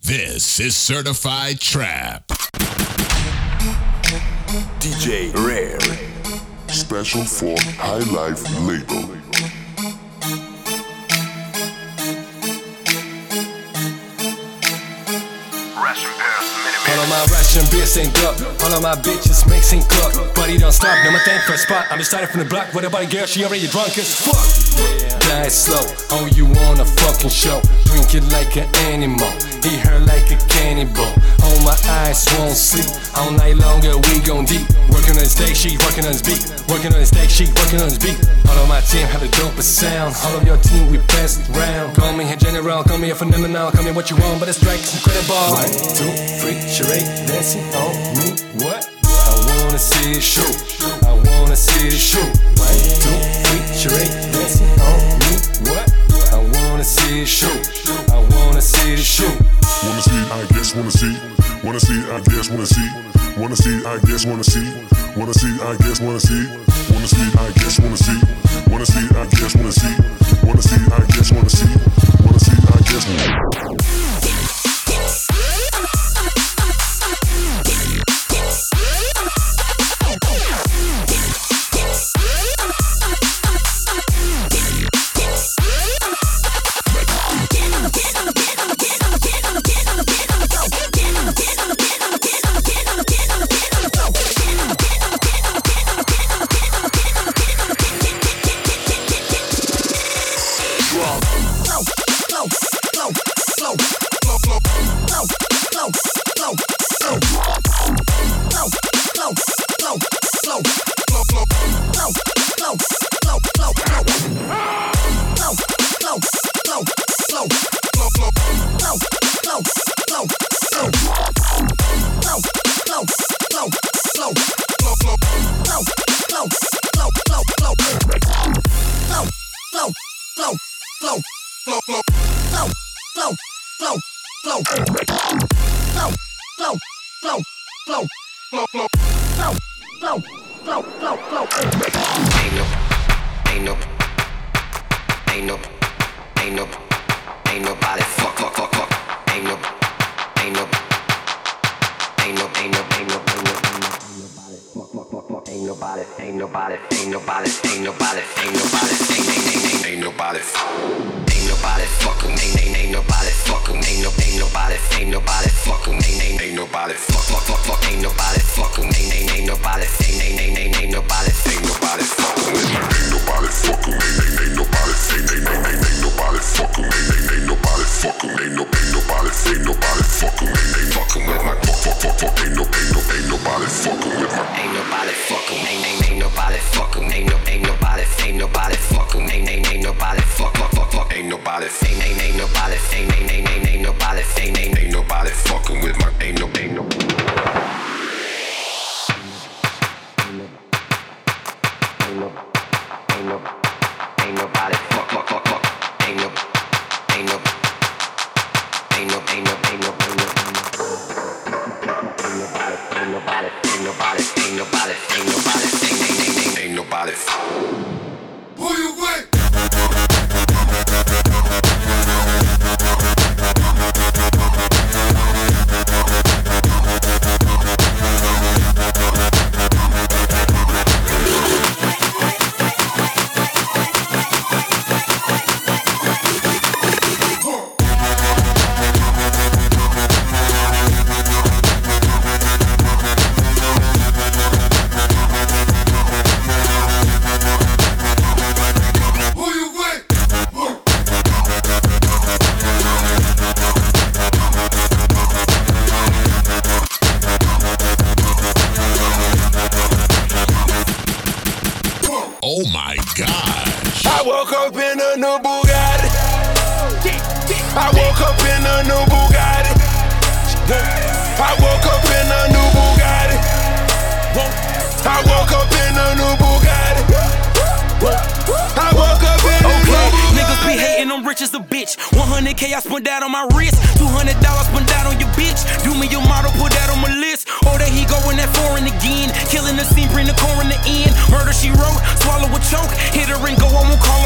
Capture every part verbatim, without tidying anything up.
This is Certified Trap. D J Rare. Special for High Life label. All of my Russian beers ain't duck. All of my bitches mixing cook. Buddy don't stop, no my thing first spot. I'm just started from the block with a buddy girl, she already drunk as fuck. Die slow, oh you want a fucking show. Drink it like an animal, eat her like a cannibal. Oh my eyes won't sleep, all night longer we gon' deep. Working on his day sheet, working on his beat. Working on his day sheet, working on his beat. All of my team have the dopest sound. All of your team we best round. Call me a general, call me a phenomenal. Call me what you want, but the strike's incredible. One, two, three, charade, dancing on me. What? I wanna see it shoot. I wanna see it shoot. One, two, three, charade, dancing on me. What? I wanna see it shoot. I wanna see it shoot. Wanna see, I guess, wanna see. Wanna see, I guess, wanna see. Wanna see, I guess, wanna see. Wanna see, I guess, wanna see. Wanna see, I guess, wanna see. Wanna see, I guess, wanna see. Wanna see, I guess, wanna see. Wanna see, I guess, wanna see.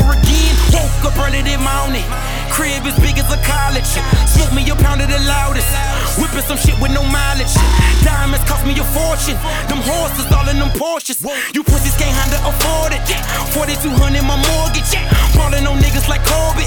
Crib as big as a college. Smoke me a pound of the loudest. some shit with no mileage. Diamonds cost me a fortune. Them horses all in them Porsches. You pussies can't handle afford it. forty-two hundred my mortgage. Ballin' on niggas like Kobe.